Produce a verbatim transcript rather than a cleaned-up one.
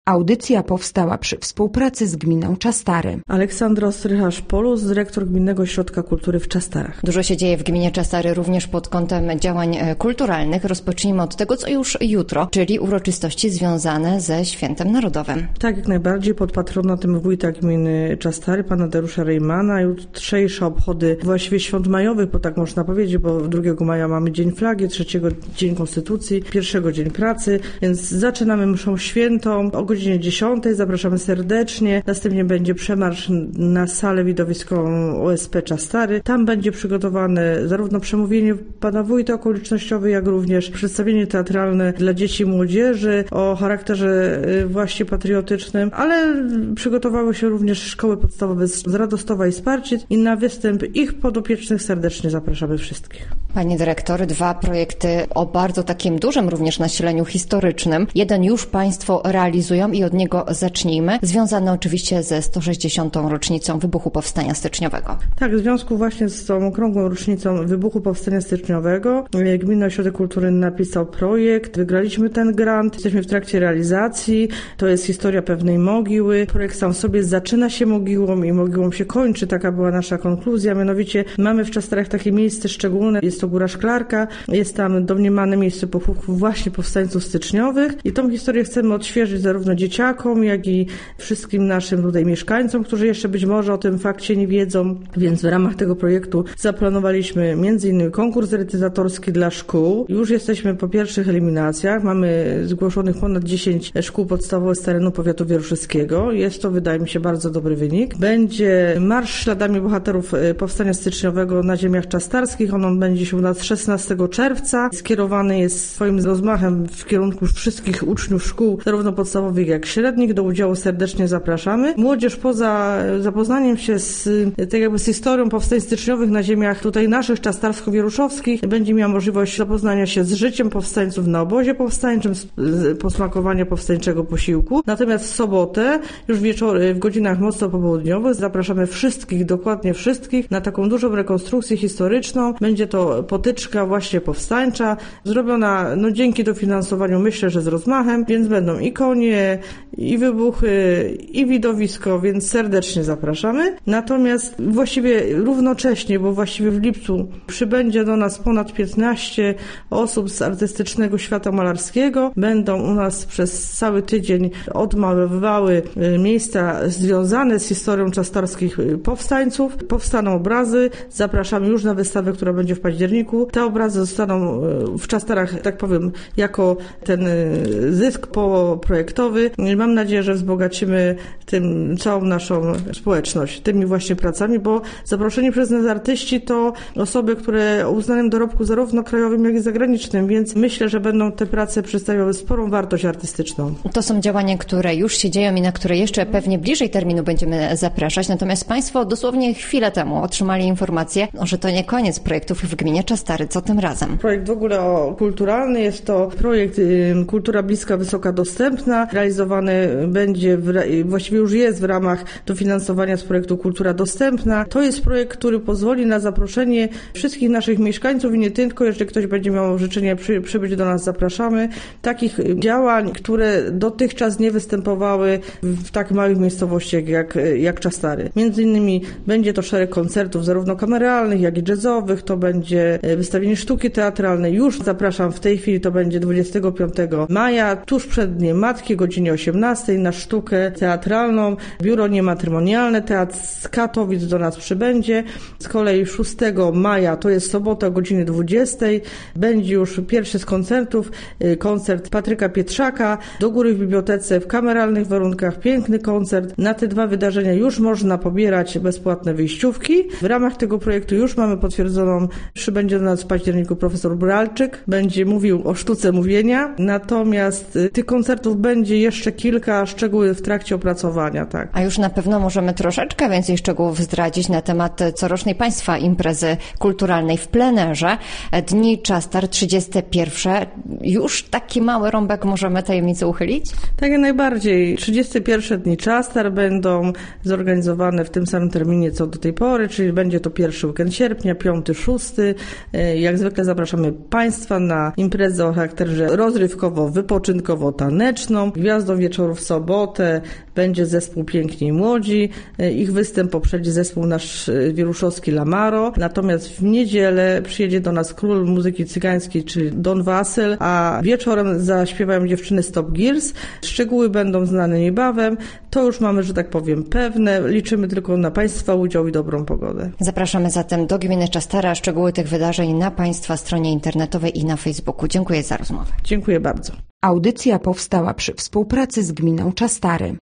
Audycja powstała przy współpracy z gminą Czastary. Aleksandra Ostrycha-Szpolus, dyrektor Gminnego Ośrodka Kultury w Czastarach. Dużo się dzieje w gminie Czastary również pod kątem działań kulturalnych. Rozpocznijmy od tego, co już jutro, czyli uroczystości związane ze Świętem Narodowym. Tak, jak najbardziej pod patronatem wójta gminy Czastary, pana Dariusza Rejmana. Jutrzejsze obchody właściwie świąt majowych, bo tak można powiedzieć, bo drugiego maja mamy Dzień Flagi, trzeciego Dzień Konstytucji, pierwszego Dzień Pracy, więc zaczynamy mszą świętą o godzinie dziesiątej. Zapraszamy serdecznie. Następnie będzie przemarsz na salę widowiskową O S P Czastary. Tam będzie przygotowane zarówno przemówienie pana wójta okolicznościowe, jak również przedstawienie teatralne dla dzieci i młodzieży o charakterze właśnie patriotycznym, ale przygotowały się również szkoły podstawowe z Radostowa i Sparcic i na występ ich podopiecznych serdecznie zapraszamy wszystkich. Pani dyrektor, dwa projekty o bardzo takim dużym również nasileniu historycznym. Jeden już państwo realizują i od niego zacznijmy, związany oczywiście ze sto sześćdziesiątą rocznicą wybuchu Powstania Styczniowego. Tak, w związku właśnie z tą okrągłą rocznicą wybuchu Powstania Styczniowego Gminny Ośrodek Kultury napisał projekt, wygraliśmy ten grant, jesteśmy w trakcie realizacji, to jest historia pewnej mogiły. Projekt sam w sobie zaczyna się mogiłą i mogiłą się kończy, taka była nasza konkluzja, mianowicie mamy w Czastarach takie miejsce szczególne, jest to Góra Szklarka, jest tam domniemane miejsce pochówków właśnie powstańców styczniowych i tą historię chcemy odświeżyć zarówno dzieciakom, jak i wszystkim naszym tutaj mieszkańcom, którzy jeszcze być może o tym fakcie nie wiedzą, więc w ramach tego projektu zaplanowaliśmy między innymi konkurs recytatorski dla szkół. Już jesteśmy po pierwszych eliminacjach, mamy zgłoszonych ponad dziesięć szkół podstawowych z terenu powiatu wieruszewskiego. Jest to, wydaje mi się, bardzo dobry wynik. Będzie marsz śladami bohaterów Powstania Styczniowego na ziemiach czastarskich. On będzie się u nas szesnastego czerwca. Skierowany jest swoim rozmachem w kierunku wszystkich uczniów szkół, zarówno podstawowych, jak średnich. Do udziału serdecznie zapraszamy. Młodzież poza zapoznaniem się z, tak jakby z historią powstań styczniowych na ziemiach tutaj naszych czastarsko-wieruszowskich będzie miała możliwość zapoznania się z życiem powstańców na obozie powstańczym, posmakowania powstańczego posiłku. Natomiast w sobotę, już wieczory, w godzinach mocno popołudniowych zapraszamy wszystkich, dokładnie wszystkich, na taką dużą rekonstrukcję historyczną. Będzie to potyczka właśnie powstańcza, zrobiona no dzięki dofinansowaniu, myślę, że z rozmachem, więc będą i konie, i wybuchy, i widowisko, więc serdecznie zapraszamy. Natomiast właściwie równocześnie, bo właściwie w lipcu przybędzie do nas ponad piętnaście osób z artystycznego świata malarskiego. Będą u nas przez cały tydzień odmalowywały miejsca związane z historią czastarskich powstańców. Powstaną obrazy. Zapraszamy już na wystawę, która będzie w październiku. Te obrazy zostaną w Czastarach, tak powiem, jako ten zysk poprojektowy. Mam nadzieję, że wzbogacimy tym całą naszą społeczność tymi właśnie pracami, bo zaproszeni przez nas artyści to osoby, które o uznanym dorobku zarówno krajowym, jak i zagranicznym, więc myślę, że będą te prace przedstawiały sporą wartość artystyczną. To są działania, które już się dzieją i na które jeszcze pewnie bliżej terminu będziemy zapraszać, natomiast Państwo dosłownie chwilę temu otrzymali informację, że to nie koniec projektów w gminie Czastary. Co tym razem? Projekt w ogóle o kulturalny jest to projekt y, Kultura Bliska, Wysoka, Dostępna. Realizowany będzie, w, właściwie już jest w ramach dofinansowania z projektu Kultura Dostępna. To jest projekt, który pozwoli na zaproszenie wszystkich naszych mieszkańców i nie tylko, jeżeli ktoś będzie miał życzenie przy, przybyć do nas, zapraszamy. Takich działań, które dotychczas nie występowały w tak małych miejscowościach jak, jak Czastary. Między innymi będzie to szereg koncertów zarówno kameralnych, jak i jazzowych. To będzie wystawienie sztuki teatralnej. Już zapraszam w tej chwili, to będzie dwudziestego piątego maja, tuż przed Dniem Matki, o godzinie osiemnastej na sztukę teatralną. Biuro niematrymonialne, Teatr z Katowic do nas przybędzie. Z kolei szóstego maja, to jest sobota o godzinie dwudziestej, będzie już pierwszy z koncertów, koncert Patryka Pietrzaka, do góry w bibliotece w kameralnych warunkach, piękny koncert. Na te dwa wydarzenia już można pobierać bezpłatne wyjściówki. W ramach tego projektu już mamy potwierdzoną, przybędzie do nas w październiku profesor Bralczyk, będzie mówił o sztuce mówienia, natomiast tych koncertów będzie jeszcze kilka, szczegóły w trakcie opracowania. Tak. A już na pewno możemy troszeczkę więcej szczegółów zdradzić na temat corocznej Państwa imprezy kulturalnej w plenerze. Dni Czastar trzydzieste pierwsze. Już taki mały rąbek możemy tajemnicy uchylić? Tak, jak najbardziej. trzydzieste pierwsze Dni Czastar będą zorganizowane w tym samym terminie co do tej pory, czyli będzie to pierwszy weekend sierpnia, piąty, szósty. Jak zwykle zapraszamy Państwa na imprezę o charakterze rozrywkowo-wypoczynkowo-taneczną. Gwiazdą wieczoru w sobotę będzie zespół Piękni i Młodzi. Ich występ poprzedzi zespół nasz wieruszowski Lamaro. Natomiast w niedzielę przyjedzie do nas król muzyki cygańskiej, czyli Don Wasyl, a wieczorem zaśpiewają dziewczyny Stop Gears. Szczegóły będą znane niebawem. To już mamy, że tak powiem, pewne. Liczymy tylko na Państwa udział i dobrą pogodę. Zapraszamy zatem do gminy Czastara. Szczegóły tych wydarzeń na Państwa stronie internetowej i na Facebooku. Dziękuję za rozmowę. Dziękuję bardzo. Audycja powstała przy współpracy z gminą Czastary.